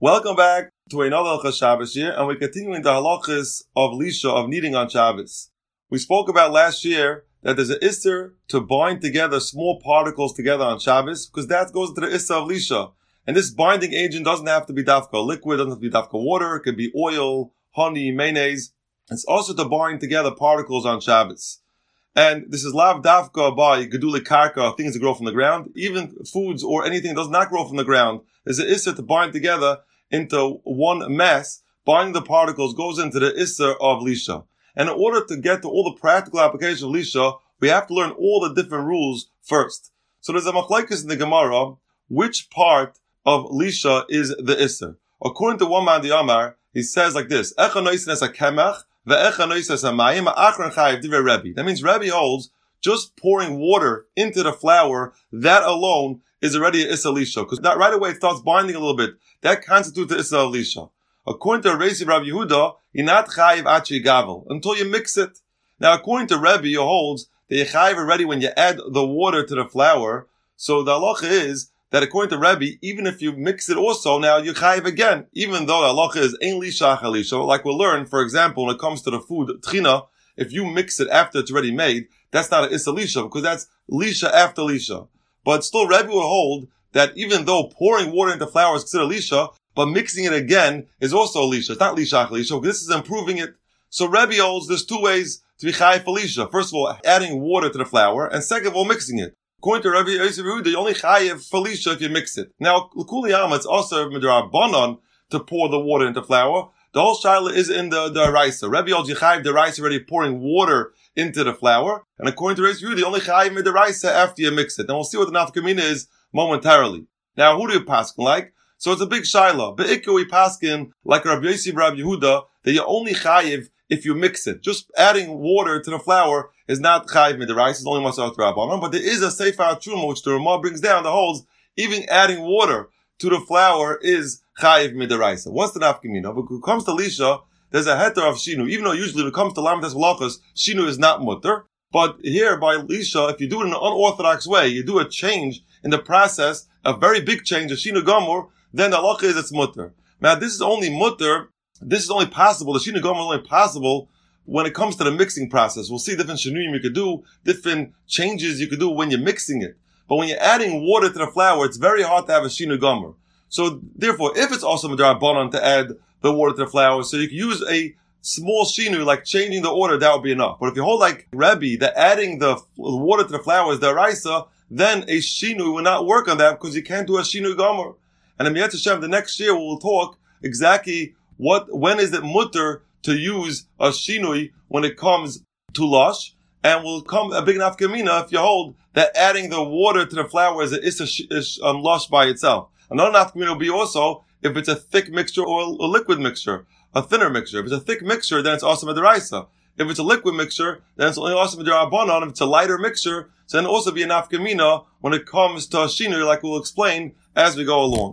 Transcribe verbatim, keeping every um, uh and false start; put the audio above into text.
Welcome back to another Halachas Shabbos year, and we're continuing the halachas of Lisha, of kneading on Shabbos. We spoke about last year that there's an Isser to bind together small particles together on Shabbos, because that goes into the Isser of Lisha. And this binding agent doesn't have to be dafka liquid, doesn't have to be dafka water, it could be oil, honey, mayonnaise. It's also to bind together particles on Shabbos. And this is lav dafka by geduli karka, things that grow from the ground. Even foods or anything that does not grow from the ground, there's an Isser to bind together into one mass. Binding the particles goes into the Isser of Lisha. And in order to get to all the practical application of Lisha, we have to learn all the different rules first. So there's a machlokes in the Gemara, which part of Lisha is the Isser. According to one man, the Amar, he says like this, Echa noisen es ha-kemach, ve'echa noisen es ha-mayim, ha'achron chayiv divrei Rebbe. That means Rebbe holds just pouring water into the flour, that alone is already an Isser Lisha. Because that right away it starts binding a little bit. That constitutes the Isser of Lisha. According to Reisi Rabbi Yehuda, you're not chayiv achi gavel, until you mix it. Now, according to Rebbe, he holds that you're chayiv already when you add the water to the flour. So the halacha is that according to Rebbe, even if you mix it also, now you're chayiv again. Even though the halacha is ein lisha achar lisha, like we'll learn, for example, when it comes to the food, tchina, if you mix it after it's already made, that's not an Isser Lisha, because that's lisha after lisha. But still, Rebbe will hold that even though pouring water into flour is considered lisha, but mixing it again is also lisha. It's not lisha achar lisha, because this is improving it. So Rebbe holds there's two ways to be chayiv for lisha. First of all, adding water to the flour, and second of all, mixing it. According to Rebbe Yehuda, you only chayiv for lisha if you mix it. Now, l'kuli alma, it's also midrabanan to pour the water into flour. The whole shaila is in the the raisa. Rebbe holds you chayiv the raisa already pouring water into the flour, and according to Rebbe Yehuda, you only chayiv the raisa after you mix it. And we'll see what the nafkamina is momentarily. Now, who do you paskin like? So it's a big shaila. Be'ikku we paskin like Rabbi Yosef, Rabbi Yehuda, that you only chayiv if you mix it. Just adding water to the flour is not chayiv mid'oraisa, it's only masat rabbanon. But there is a sefer truma which the Ramah brings down that holds even adding water to the flour is chayiv mid'oraisa. What's the nafkamina? But when it comes to lisha, there's a heter of shinu. Even though usually when it comes to lamites halachas, shinu is not mutter. But here by lisha, if you do it in an unorthodox way, you do a change in the process, a very big change, a shinu gamur, then the halacha is it's mutter. Now this is only mutter, this is only possible, the shinu gamur is only possible when it comes to the mixing process. We'll see different shinuyim you could do, different changes you could do when you're mixing it. But when you're adding water to the flour, it's very hard to have a shinu gamur. So therefore, if it's also midrabanan to add the water to the flour, so you can use a small shinu, like changing the order, that would be enough. But if you hold like Rebbe, that adding the water to the flour is the raisa, then a shinu will not work on that because you can't do a shinu gamur. And in Miyat Hashem, the next year we'll talk exactly what, when is it mutter to use a shinui when it comes to lush, and will come a big nafkamina if you hold that adding the water to the flour is a, is a, is a um, lush by itself. Another nafkamina will be also if it's a thick mixture or a liquid mixture, a thinner mixture. If it's a thick mixture, then it's also mid'oraisa. If it's a liquid mixture, then it's only also midrabanan. If it's a lighter mixture, so then it'll also be a nafkamina when it comes to a shinui, like we'll explain as we go along.